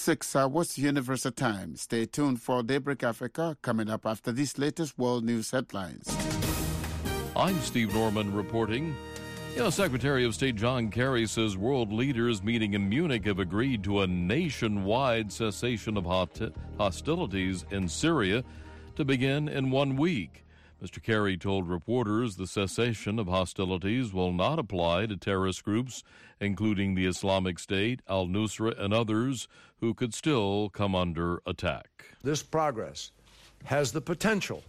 6 hours Universal Time. Stay tuned for Daybreak Africa coming up after these latest world news headlines. I'm Steve Norman reporting. Secretary of State John Kerry says world leaders meeting in Munich have agreed to a nationwide cessation of hostilities in Syria to begin in 1 week. Mr. Kerry told reporters the cessation of hostilities will not apply to terrorist groups, including the Islamic State, al-Nusra, and others who could still come under attack. This progress has the potential,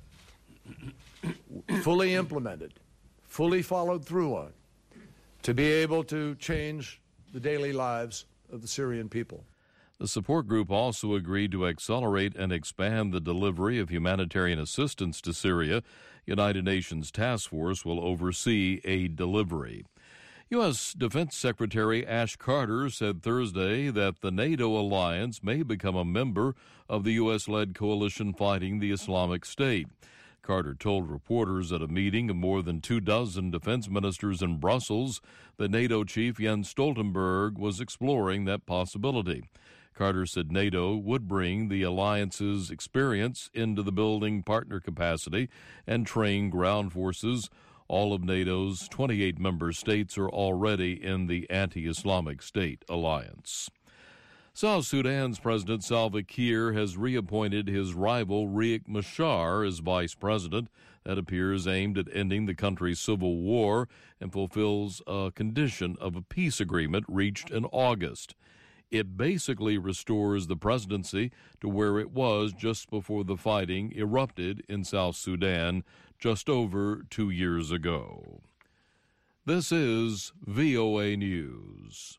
fully implemented, fully followed through on, to be able to change the daily lives of the Syrian people. The support group also agreed to accelerate and expand the delivery of humanitarian assistance to Syria. United Nations Task Force will oversee aid delivery. U.S. Defense Secretary Ash Carter said Thursday that the NATO alliance may become a member of the U.S.-led coalition fighting the Islamic State. Carter told reporters at a meeting of more than 24 defense ministers in Brussels that NATO chief Jens Stoltenberg was exploring that possibility. Carter said NATO would bring the alliance's experience into the building partner capacity and train ground forces. All of NATO's 28 member states are already in the anti-Islamic State alliance. South Sudan's President Salva Kiir has reappointed his rival Riek Machar as vice president. That appears aimed at ending the country's civil war and fulfills a condition of a peace agreement reached in August. It basically restores the presidency to where it was just before the fighting erupted in South Sudan just over 2 years ago. This is VOA News.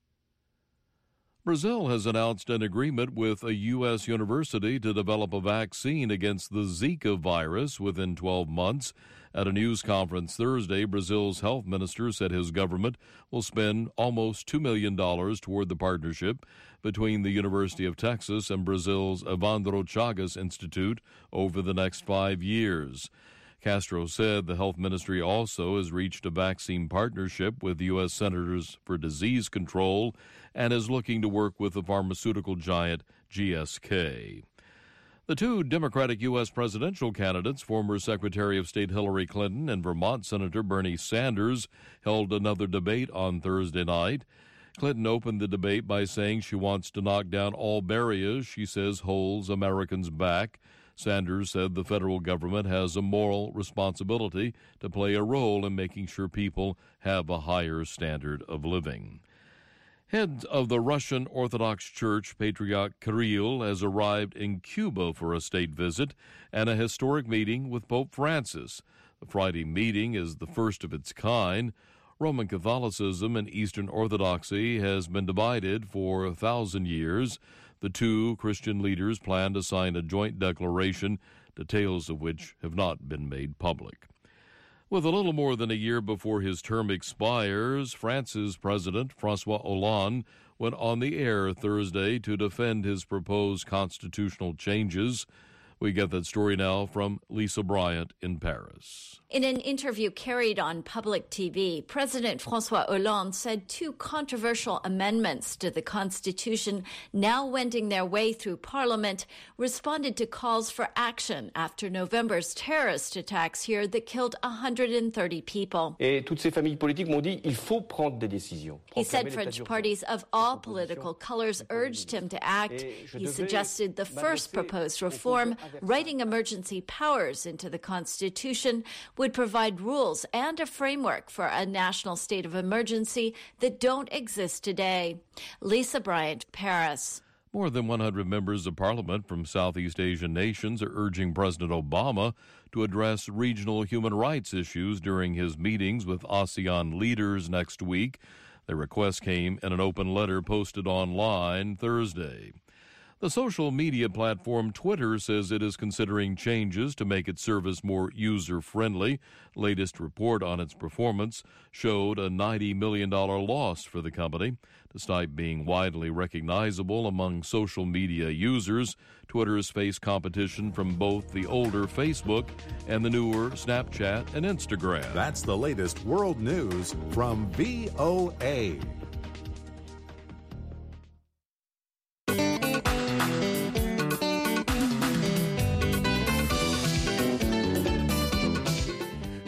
Brazil has announced an agreement with a U.S. university to develop a vaccine against the Zika virus within 12 months. At a news conference Thursday, Brazil's health minister said his government will spend almost $2 million toward the partnership between the University of Texas and Brazil's Evandro Chagas Institute over the next 5 years. Castro said the health ministry also has reached a vaccine partnership with U.S. Centers for Disease Control and is looking to work with the pharmaceutical giant GSK. The two Democratic U.S. presidential candidates, former Secretary of State Hillary Clinton and Vermont Senator Bernie Sanders, held another debate on Thursday night. Clinton opened the debate by saying she wants to knock down all barriers she says holds Americans back. Sanders said the federal government has a moral responsibility to play a role in making sure people have a higher standard of living. Head of the Russian Orthodox Church, Patriarch Kirill, has arrived in Cuba for a state visit and a historic meeting with Pope Francis. The Friday meeting is the first of its kind. Roman Catholicism and Eastern Orthodoxy has been divided for 1,000 years. The two Christian leaders plan to sign a joint declaration, details of which have not been made public. With a little more than a year before his term expires, France's President François Hollande went on the air Thursday to defend his proposed constitutional changes. We get that story now from Lisa Bryant in Paris. In an interview carried on public TV, President François Hollande said two controversial amendments to the Constitution, now wending their way through Parliament, responded to calls for action after November's terrorist attacks here that killed 130 people. Et toutes ces familles politiques m'ont dit, il faut prendre des décisions. He said French parties of all political colors urged him to act. He suggested the first proposed reform, writing emergency powers into the Constitution, would provide rules and a framework for a national state of emergency that don't exist today. Lisa Bryant, Paris. More than 100 members of parliament from Southeast Asian nations are urging President Obama to address regional human rights issues during his meetings with ASEAN leaders next week. The request came in an open letter posted online Thursday. The social media platform Twitter says it is considering changes to make its service more user-friendly. Latest report on its performance showed a $90 million loss for the company. Despite being widely recognizable among social media users, Twitter has faced competition from both the older Facebook and the newer Snapchat and Instagram. That's the latest world news from VOA.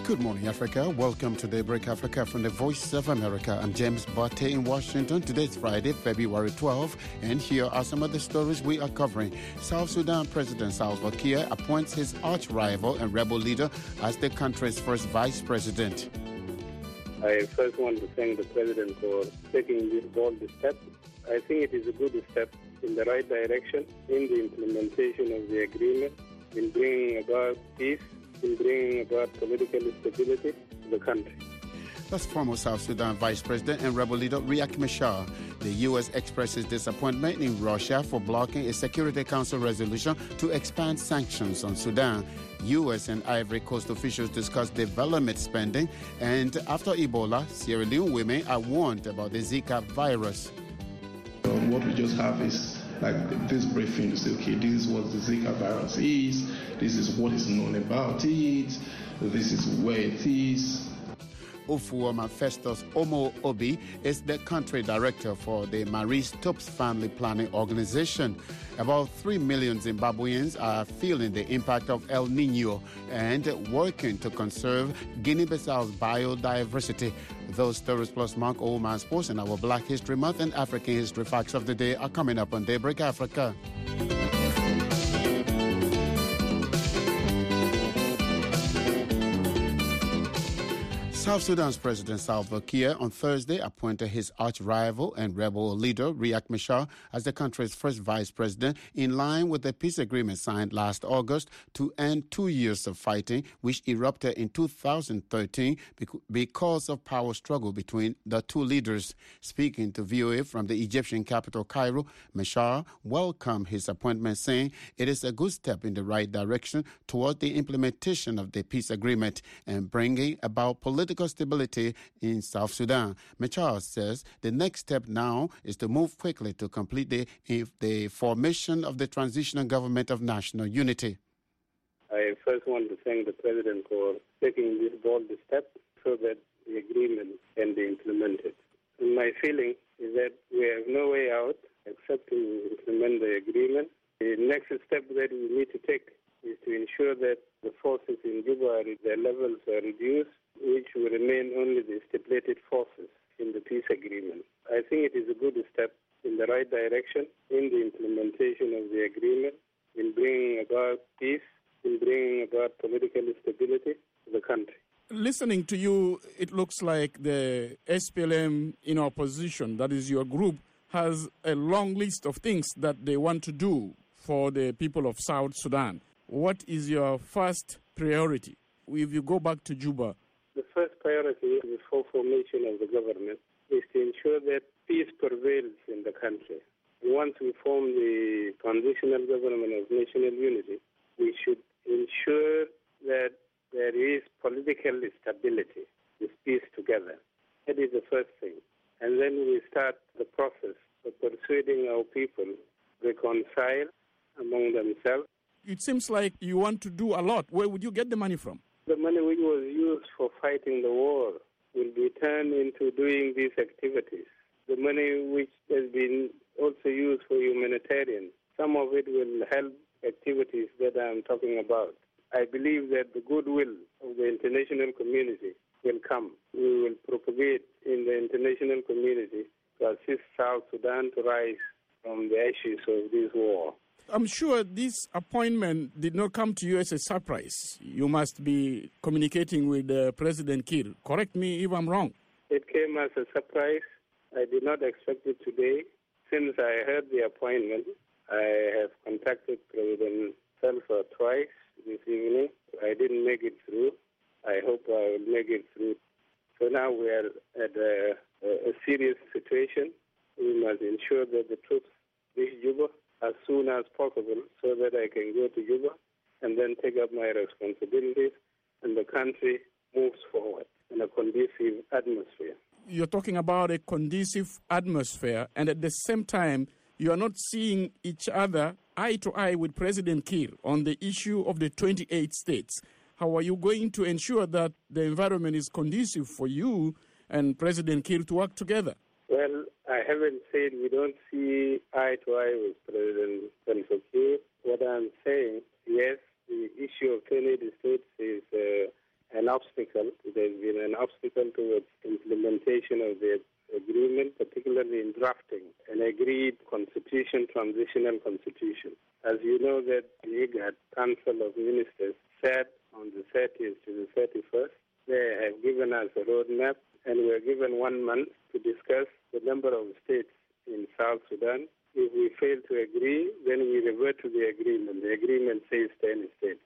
Good morning, Africa. Welcome to Daybreak Africa from the Voice of America. I'm James Barté in Washington. Today's Friday, February 12, and here are some of the stories we are covering. South Sudan President Salva Kiir appoints his arch-rival and rebel leader as the country's first vice president. I first want to thank the President for taking this bold step. I think it is a good step in the right direction in the implementation of the agreement, in bringing about peace, in bringing about political stability to the country. That's former South Sudan Vice President and rebel leader Riek Machar. The U.S. expresses disappointment in Russia for blocking a Security Council resolution to expand sanctions on Sudan. U.S. and Ivory Coast officials discuss development spending. And after Ebola, Sierra Leone women are warned about the Zika virus. What we just have is like this briefing to say, okay, this is what the Zika virus is, this is what is known about it, this is where it is. Ufuoma Festus Omo Obi is the country director for the Marie Stopes Family Planning Organization. About 3 million Zimbabweans are feeling the impact of El Nino and working to conserve Guinea-Bissau's biodiversity. Those stories plus Mark Oldman Sports and our Black History Month and African History Facts of the Day are coming up on Daybreak Africa. South Sudan's President Salva Kiir on Thursday appointed his arch-rival and rebel leader Riek Machar as the country's first vice president in line with the peace agreement signed last August to end 2 years of fighting, which erupted in 2013 because of power struggle between the two leaders. Speaking to VOA from the Egyptian capital Cairo, Machar welcomed his appointment, saying it is a good step in the right direction toward the implementation of the peace agreement and bringing about political stability in South Sudan. Machar says the next step now is to move quickly to complete the formation of the transitional government of national unity. I first want to thank the President for taking this bold step so that the agreement can be implemented. And my feeling is that we have no way out except to implement the agreement. The next step that we need to take is to ensure that the forces in Juba, their levels are reduced, which will remain only the stipulated forces in the peace agreement. I think it is a good step in the right direction in the implementation of the agreement, in bringing about peace, in bringing about political stability to the country. Listening to you, it looks like the SPLM in opposition, that is your group, has a long list of things that they want to do for the people of South Sudan. What is your first priority? If you go back to Juba, the first priority before formation of the government is to ensure that peace prevails in the country. Once we form the transitional government of national unity, we should ensure that there is political stability with peace together. That is the first thing. And then we start the process of persuading our people to reconcile among themselves. It seems like you want to do a lot. Where would you get the money from? The money which was used for fighting the war will be turned into doing these activities. The money which has been also used for humanitarian, some of it will help activities that I'm talking about. I believe that the goodwill of the international community will come. We will propagate in the international community to assist South Sudan to rise from the ashes of this war. I'm sure this appointment did not come to you as a surprise. You must be communicating with President Kiir. Correct me if I'm wrong. It came as a surprise. I did not expect it today. Since I heard the appointment, I have contacted President Salva twice this evening. I didn't make it through. I hope I will make it through. So now we are at a serious situation. We must ensure that the troops reach Juba as soon as possible so that I can go to Juba and then take up my responsibilities and the country moves forward in a conducive atmosphere. You're talking about a conducive atmosphere, and at the same time, you are not seeing each other eye to eye with President Kiir on the issue of the 28 states. How are you going to ensure that the environment is conducive for you and President Kiir to work together? Well, I haven't said we don't see eye to eye with President Salva Kiir. What I'm saying, yes, the issue of 28 states is an obstacle. There's been an obstacle towards implementation of the agreement, particularly in drafting an agreed constitution, transitional constitution. As you know, that the IGAD Council of Ministers sat on the 30th to the 31st. They have given us a roadmap, and we're given 1 month to discuss the number of states in South Sudan. If we fail to agree, then we revert to the agreement. The agreement says 10 states.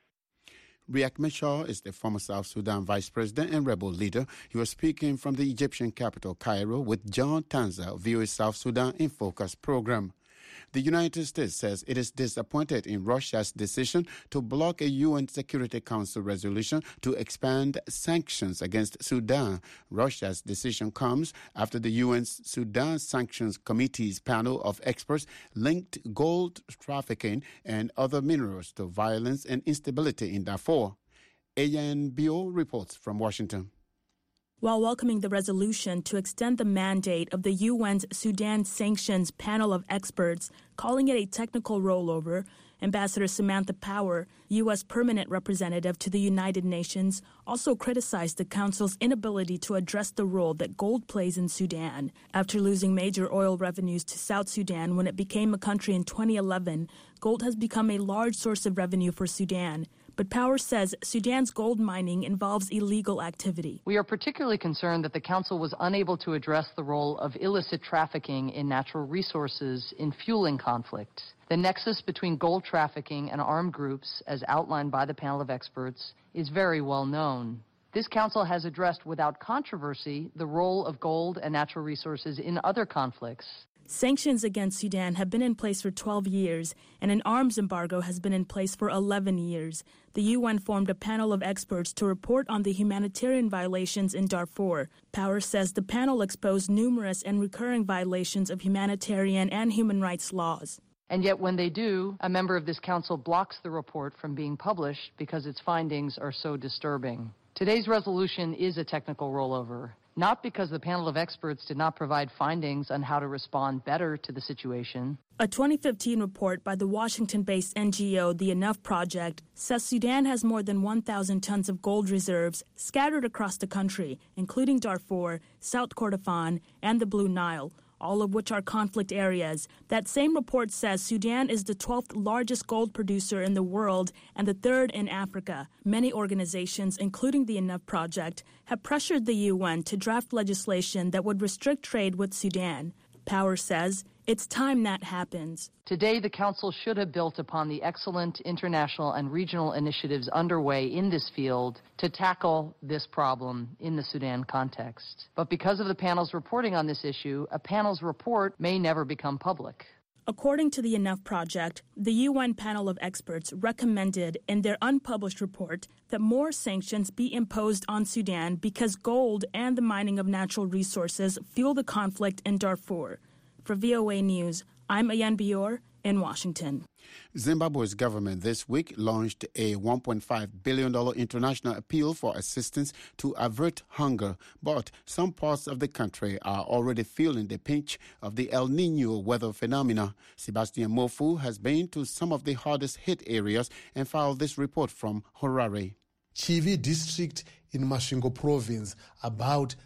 Riek Machar is the former South Sudan vice president and rebel leader. He was speaking from the Egyptian capital, Cairo, with John Tanza, VOA South Sudan in Focus program. The United States says it is disappointed in Russia's decision to block a UN Security Council resolution to expand sanctions against Sudan. Russia's decision comes after the UN's Sudan Sanctions Committee's panel of experts linked gold trafficking and other minerals to violence and instability in Darfur. Ayan Bio reports from Washington. While welcoming the resolution to extend the mandate of the UN's Sudan Sanctions Panel of Experts, calling it a technical rollover, Ambassador Samantha Power, U.S. Permanent Representative to the United Nations, also criticized the Council's inability to address the role that gold plays in Sudan. After losing major oil revenues to South Sudan when it became a country in 2011, gold has become a large source of revenue for Sudan. But Power says Sudan's gold mining involves illegal activity. We are particularly concerned that the Council was unable to address the role of illicit trafficking in natural resources in fueling conflict. The nexus between gold trafficking and armed groups, as outlined by the panel of experts, is very well known. This Council has addressed without controversy the role of gold and natural resources in other conflicts. Sanctions against Sudan have been in place for 12 years, and an arms embargo has been in place for 11 years. The UN formed a panel of experts to report on the humanitarian violations in Darfur. Power says the panel exposed numerous and recurring violations of humanitarian and human rights laws. And yet when they do, a member of this council blocks the report from being published because its findings are so disturbing. Today's resolution is a technical rollover. Not because the panel of experts did not provide findings on how to respond better to the situation. A 2015 report by the Washington-based NGO The Enough Project says Sudan has more than 1,000 tons of gold reserves scattered across the country, including Darfur, South Kordofan, and the Blue Nile, all of which are conflict areas. That same report says Sudan is the 12th largest gold producer in the world and the third in Africa. Many organizations, including the Enough Project, have pressured the UN to draft legislation that would restrict trade with Sudan. Power says it's time that happens. Today, the Council should have built upon the excellent international and regional initiatives underway in this field to tackle this problem in the Sudan context. But because of the panel's reporting on this issue, a panel's report may never become public. According to the Enough Project, the UN panel of experts recommended in their unpublished report that more sanctions be imposed on Sudan because gold and the mining of natural resources fuel the conflict in Darfur. For VOA News, I'm Ayan Bior in Washington. Zimbabwe's government this week launched a $1.5 billion international appeal for assistance to avert hunger. But some parts of the country are already feeling the pinch of the El Nino weather phenomena. Sebastian Mofu has been to some of the hardest hit areas and filed this report from Harare. Chivi district in Masvingo province, about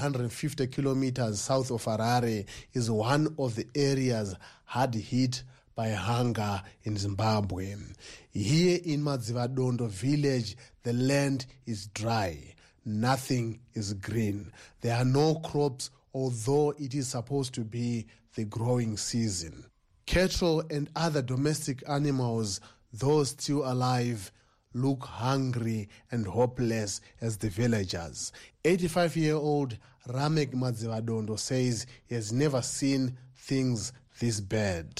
350 kilometers south of Harare, is one of the areas hard hit by hunger in Zimbabwe. Here in Madzivadondo village, the land is dry. Nothing is green. There are no crops, although it is supposed to be the growing season. Cattle and other domestic animals, though still alive, look hungry and hopeless as the villagers. 85-year-old Ramek Madzivadondo says he has never seen things this bad.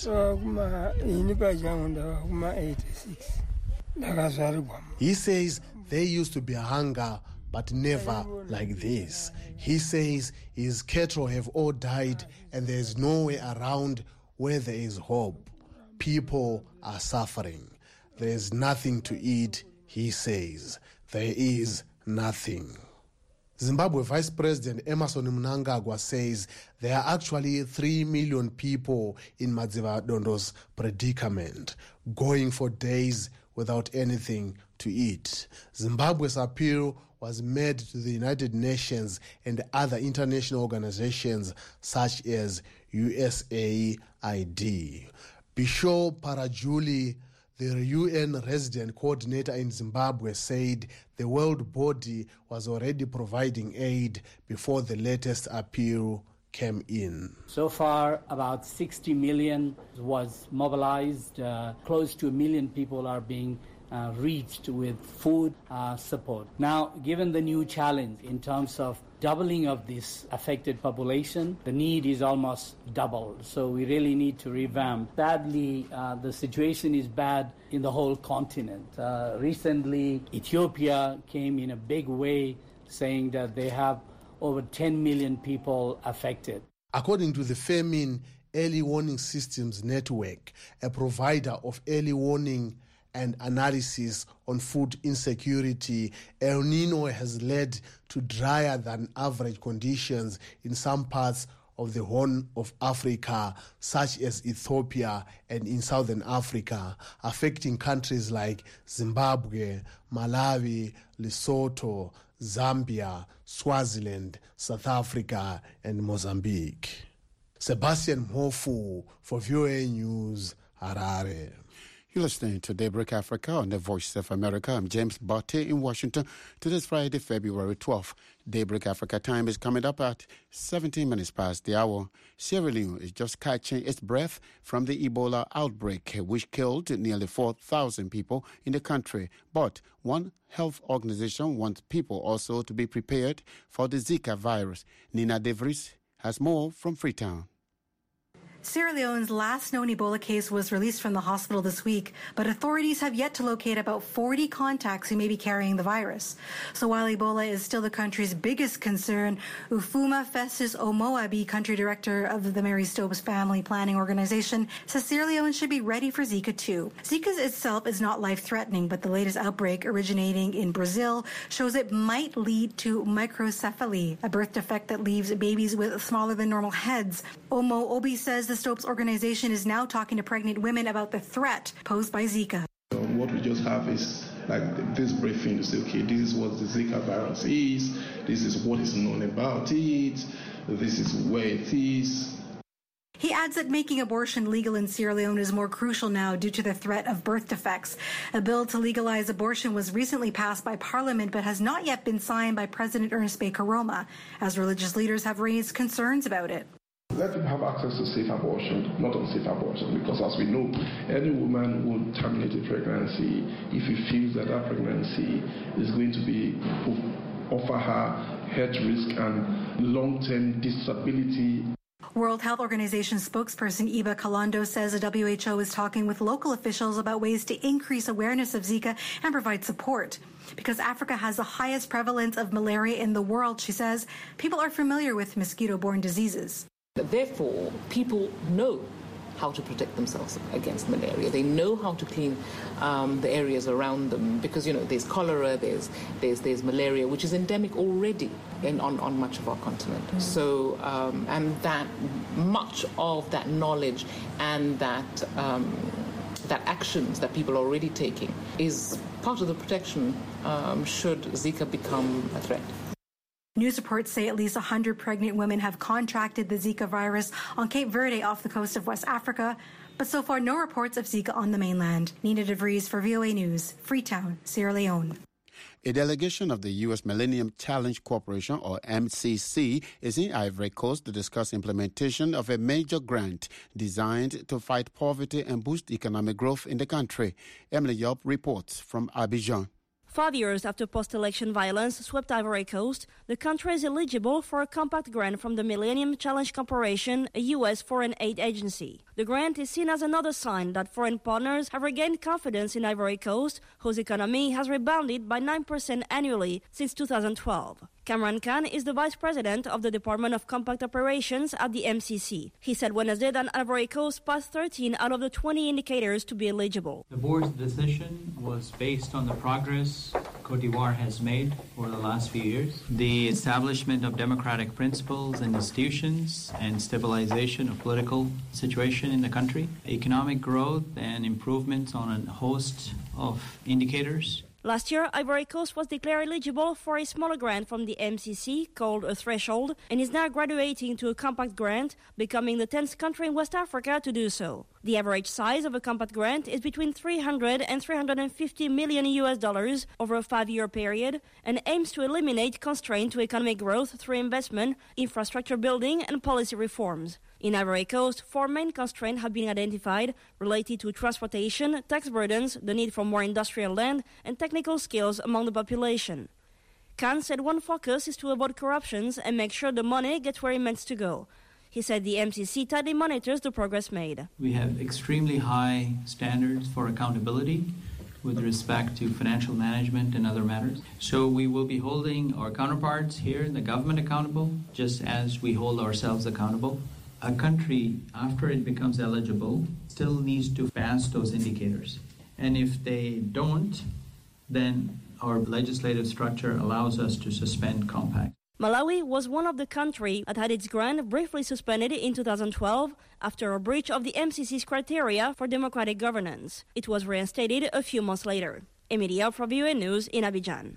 He says there used to be hunger, but never like this. He says his cattle have all died and there is no way around where there is hope. People are suffering. There is nothing to eat, he says. There is nothing. Zimbabwe Vice President Emmerson Mnangagwa says there are actually 3 million people in Madzivadondo's predicament, going for days without anything to eat. Zimbabwe's appeal was made to the United Nations and other international organizations such as USAID. Bisho Parajuli, the UN resident coordinator in Zimbabwe, said the world body was already providing aid before the latest appeal came in. So far, about 60 million was mobilized. Close to 1 million people are being reached with food support. Now, given the new challenge in terms of doubling of this affected population, the need is almost doubled. So we really need to revamp. Sadly, the situation is bad in the whole continent. Recently, Ethiopia came in a big way saying that they have over 10 million people affected. According to the Famine Early Warning Systems Network, a provider of early warning and analysis on food insecurity, El Nino has led to drier than average conditions in some parts of the Horn of Africa, such as Ethiopia and in Southern Africa, affecting countries like Zimbabwe, Malawi, Lesotho, Zambia, Swaziland, South Africa, and Mozambique. Sebastian Mhofu for VOA News, Harare. You're listening to Daybreak Africa on the Voice of America. I'm James Barty in Washington. Today's Friday, February 12th. Daybreak Africa time is coming up at 17 minutes past the hour. Sierra Leone is just catching its breath from the Ebola outbreak, which killed nearly 4,000 people in the country. But one health organization wants people also to be prepared for the Zika virus. Nina DeVries has more from Freetown. Sierra Leone's last known Ebola case was released from the hospital this week, but authorities have yet to locate about 40 contacts who may be carrying the virus. So while Ebola is still the country's biggest concern, Ufuma Festus Omoabi, country director of the Mary Stopes Family Planning Organization, says Sierra Leone should be ready for Zika too. Zika itself is not life-threatening, but the latest outbreak originating in Brazil shows it might lead to microcephaly, a birth defect that leaves babies with smaller than normal heads. Omoabi says the Stopes organization is now talking to pregnant women about the threat posed by Zika. What we just have is like this briefing to say, okay, this is what the Zika virus is, this is what is known about it, this is where it is. He adds that making abortion legal in Sierra Leone is more crucial now due to the threat of birth defects. A bill to legalize abortion was recently passed by Parliament but has not yet been signed by President Ernest Bai Koroma, as religious leaders have raised concerns about it. Let them have access to safe abortion, not unsafe abortion, because as we know, any woman would terminate a pregnancy if he feels that that pregnancy is going to offer her health risk and long-term disability. World Health Organization spokesperson Eva Kalando says the WHO is talking with local officials about ways to increase awareness of Zika and provide support. Because Africa has the highest prevalence of malaria in the world, she says, people are familiar with mosquito-borne diseases. Therefore, people know how to protect themselves against malaria. They know how to clean the areas around them because, there's cholera, there's malaria, which is endemic already on much of our continent. So, and that much of that knowledge and that actions that people are already taking is part of the protection should Zika become a threat. News reports say at least 100 pregnant women have contracted the Zika virus on Cape Verde off the coast of West Africa, but so far no reports of Zika on the mainland. Nina DeVries for VOA News, Freetown, Sierra Leone. A delegation of the U.S. Millennium Challenge Corporation, or MCC, is in Ivory Coast to discuss implementation of a major grant designed to fight poverty and boost economic growth in the country. Emily Yop reports from Abidjan. 5 years after post-election violence swept Ivory Coast, the country is eligible for a compact grant from the Millennium Challenge Corporation, a U.S. foreign aid agency. The grant is seen as another sign that foreign partners have regained confidence in Ivory Coast, whose economy has rebounded by 9% annually since 2012. Cameron Khan is the vice president of the Department of Compact Operations at the MCC. He said Wednesday that Ivory Coast passed 13 out of the 20 indicators to be eligible. The board's decision was based on the progress Côte d'Ivoire has made over the last few years, the establishment of democratic principles and institutions, and stabilization of political situation in the country, economic growth and improvements on a host of indicators. Last year, Ivory Coast was declared eligible for a smaller grant from the MCC called a threshold and is now graduating to a compact grant, becoming the 10th country in West Africa to do so. The average size of a compact grant is between 300 and 350 million US dollars over a 5-year period and aims to eliminate constraint to economic growth through investment, infrastructure building and policy reforms. In Ivory Coast, 4 main constraints have been identified related to transportation, tax burdens, the need for more industrial land, and technical skills among the population. Khan said one focus is to avoid corruptions and make sure the money gets where it meant to go. He said the MCC tightly monitors the progress made. We have extremely high standards for accountability with respect to financial management and other matters. So we will be holding our counterparts here in the government accountable, just as we hold ourselves accountable. A country, after it becomes eligible, still needs to pass those indicators. And if they don't, then our legislative structure allows us to suspend compacts. Malawi was one of the countries that had its grant briefly suspended in 2012 after a breach of the MCC's criteria for democratic governance. It was reinstated a few months later. Emilia for VOA News in Abidjan.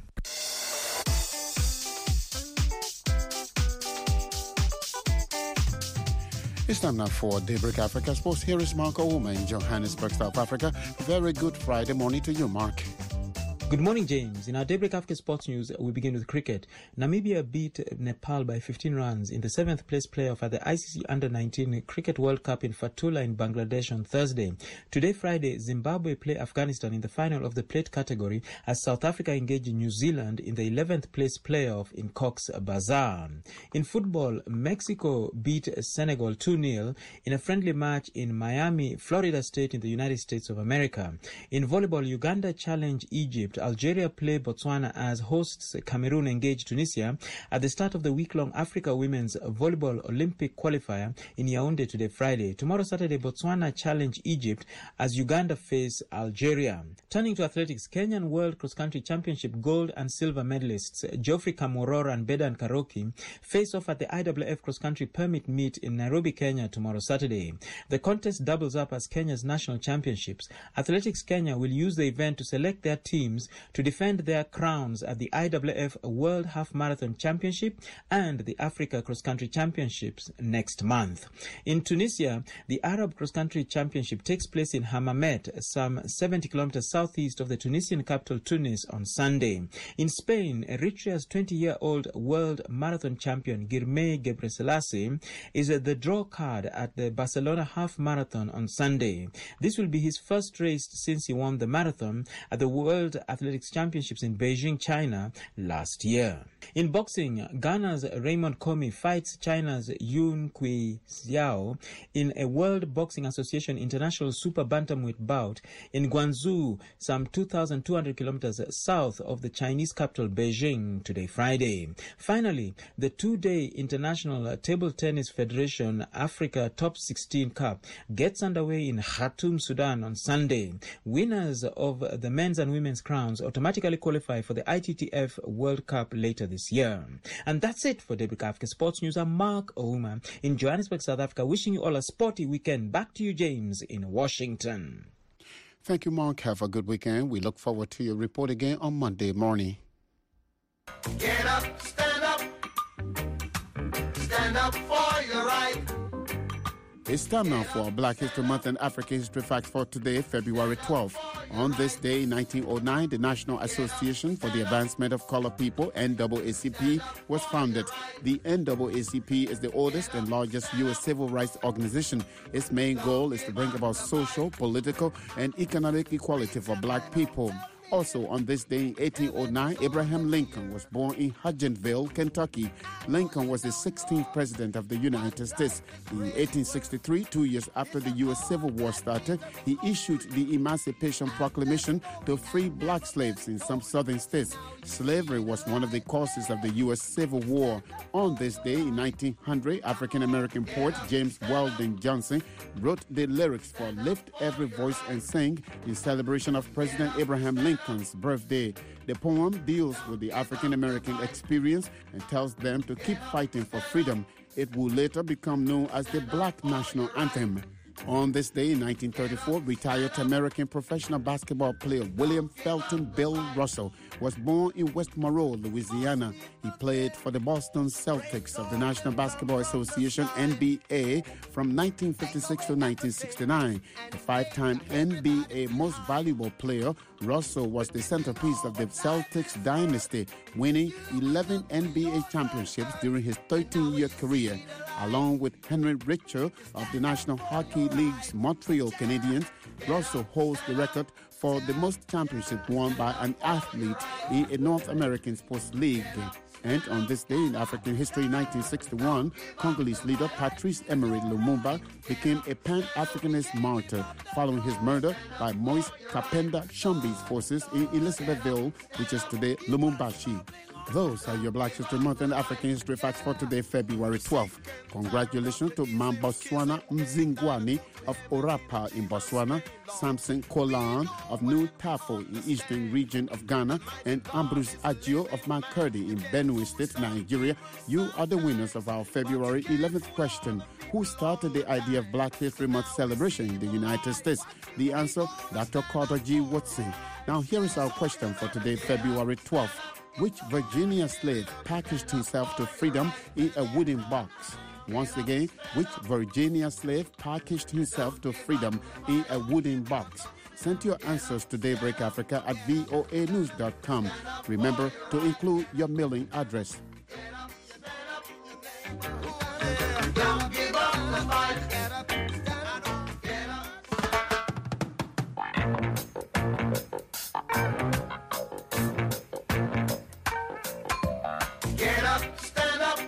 It's time now for Daybreak Africa Sports. Here is Mark Ouma in Johannesburg, South Africa. Very good Friday morning to you, Mark. Good morning, James. In our Daybreak Africa Sports News, we begin with cricket. Namibia beat Nepal by 15 runs in the 7th place playoff at the ICC Under-19 Cricket World Cup in Fatula in Bangladesh on Thursday. Today, Friday, Zimbabwe play Afghanistan in the final of the plate category as South Africa engage New Zealand in the 11th place playoff in Cox's Bazar. In football, Mexico beat Senegal 2-0 in a friendly match in Miami, Florida State in the United States of America. In volleyball, Uganda challenge Egypt. Algeria play Botswana as hosts Cameroon engage Tunisia at the start of the week-long Africa Women's Volleyball Olympic qualifier in Yaoundé today, Friday. Tomorrow, Saturday, Botswana challenge Egypt as Uganda face Algeria. Turning to athletics, Kenyan World Cross Country Championship gold and silver medalists Geoffrey Kamworora and Bedan Karoki face off at the IAAF Cross Country Permit Meet in Nairobi, Kenya tomorrow, Saturday. The contest doubles up as Kenya's national championships. Athletics Kenya will use the event to select their teams to defend their crowns at the IAAF World Half Marathon Championship and the Africa Cross Country Championships next month. In Tunisia, the Arab Cross Country Championship takes place in Hammamet, some 70 kilometers southeast of the Tunisian capital Tunis on Sunday. In Spain, Eritrea's 20-year-old world marathon champion Girmay Gebreselassie is the draw card at the Barcelona Half Marathon on Sunday. This will be his first race since he won the marathon at the World Athletics Championships in Beijing, China last year. In boxing, Ghana's Raymond Comey fights China's Yun Kui Xiao in a World Boxing Association International Super Bantamweight bout in Guangzhou, some 2,200 kilometers south of the Chinese capital Beijing today, Friday. Finally, the two-day International Table Tennis Federation Africa Top 16 Cup gets underway in Khartoum, Sudan on Sunday. Winners of the men's and women's crowns automatically qualify for the ITTF World Cup later this year. And that's it for Daybreak Africa Sports News. I'm Mark Ouma in Johannesburg, South Africa, wishing you all a sporty weekend. Back to you, James, in Washington. Thank you, Mark. Have a good weekend. We look forward to your report again on Monday morning. Get up, stand up for your right. It's time now for Black History Month and African History Facts for today, February 12th. On this day in 1909, the National Association for the Advancement of Colored People, NAACP, was founded. The NAACP is the oldest and largest U.S. civil rights organization. Its main goal is to bring about social, political, and economic equality for black people. Also, on this day in 1809, Abraham Lincoln was born in Hudgenville, Kentucky. Lincoln was the 16th president of the United States. In 1863, 2 years after the U.S. Civil War started, he issued the Emancipation Proclamation to free black slaves in some southern states. Slavery was one of the causes of the U.S. Civil War. On this day in 1900, African-American poet James Weldon Johnson wrote the lyrics for Lift Every Voice and Sing in celebration of President Abraham Lincoln's birthday. The poem deals with the African-American experience and tells them to keep fighting for freedom. It will later become known as the Black National Anthem. On this day in 1934, retired American professional basketball player William Felton Bill Russell was born in West Monroe, Louisiana. He played for the Boston Celtics of the National Basketball Association, NBA, from 1956 to 1969. A five-time NBA Most Valuable Player, Russell was the centerpiece of the Celtics dynasty, winning 11 NBA championships during his 13-year career. Along with Henry Richter of the National Hockey League's Montreal Canadiens, Russell holds the record for the most championships won by an athlete in a North American sports league. And on this day in African history, 1961, Congolese leader Patrice Emery Lumumba became a Pan-Africanist martyr following his murder by Moise Kapenda Chambi's forces in Elizabethville, which is today Lumumbashi. Those are your Black History Month and African History Facts for today, February 12th. Congratulations to Mamboswana Mzingwani of Orapa in Botswana, Samson Kolan of New Tafo in Eastern region of Ghana, and Ambrose Adjo of Makurdi in Benue State, Nigeria. You are the winners of our February 11th question. Who started the idea of Black History Month celebration in the United States? The answer, Dr. Carter G. Woodson. Now here is our question for today, February 12th. Which Virginia slave packaged himself to freedom in a wooden box? Once again, which Virginia slave packaged himself to freedom in a wooden box? Send your answers to Daybreak Africa at voanews.com. Remember to include your mailing address. Don't give up the fight. Get up, stand up.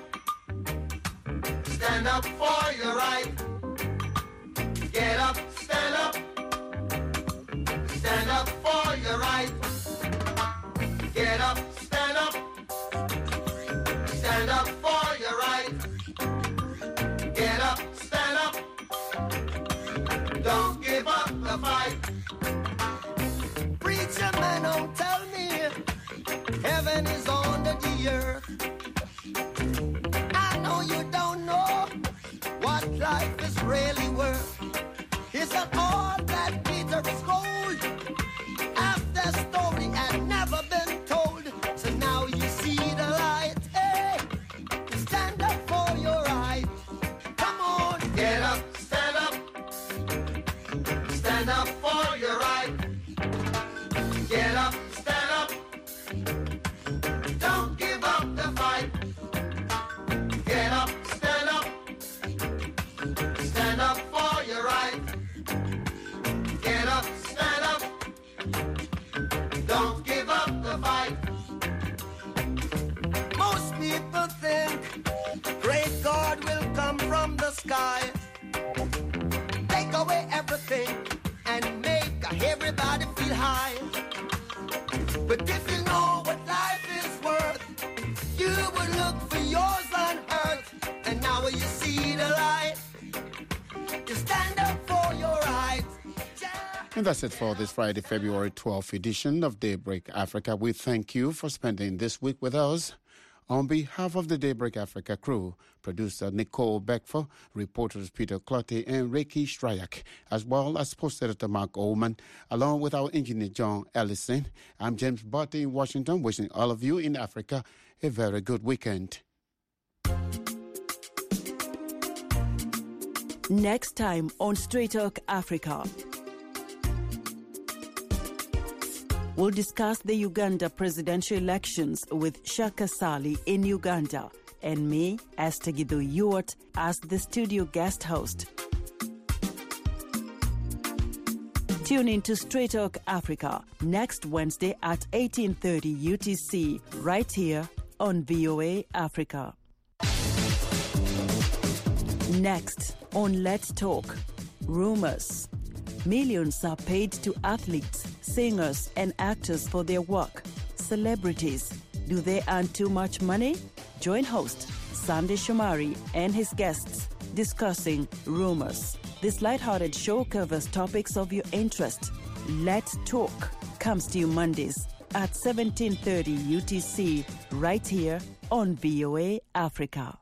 Stand up for your right. Get up, stand up. Stand up for your right. Get up, stand up. Stand up for your right. Get up, stand up. Don't give up the fight. Preacher man, don't tell me heaven is under the earth. I know you don't know what life is really worth. It's not all that glitter is gold. Half the story had never been told. So now you see the light. Hey, stand up for your right. Come on, Get up, stand up. Stand up for your right. Get up, stand up. Don't give up the fight. Get up, stand up. Stand up for your right. Get up, stand up. Don't give up the fight. most people think great God will come from the sky, take away everything and make everybody feel high. But if you know what life is worth, you would look for yours on earth. And now you see the light, you stand up for your rights. And that's it for this Friday, February 12th edition of Daybreak Africa. We thank you for spending this week with us. On behalf of the Daybreak Africa crew, producer Nicole Beckford, reporters Peter Clotty and Reiki Stryak, as well as post editor Mark Oldman, along with our engineer John Ellison, I'm James Barty in Washington, wishing all of you in Africa a very good weekend. Next time on Straight Talk Africa, we'll discuss the Uganda presidential elections with Shaka Sali in Uganda and me, Esther Gido Ewart, as the studio guest host. Tune in to Straight Talk Africa next Wednesday at 18:30 UTC, right here on VOA Africa. Next on Let's Talk, rumors. Millions are paid to athletes, singers, and actors for their work. Celebrities, do they earn too much money? Join host Sandy Shomari and his guests discussing rumors. This lighthearted show covers topics of your interest. Let's Talk comes to you Mondays at 17:30 UTC, right here on VOA Africa.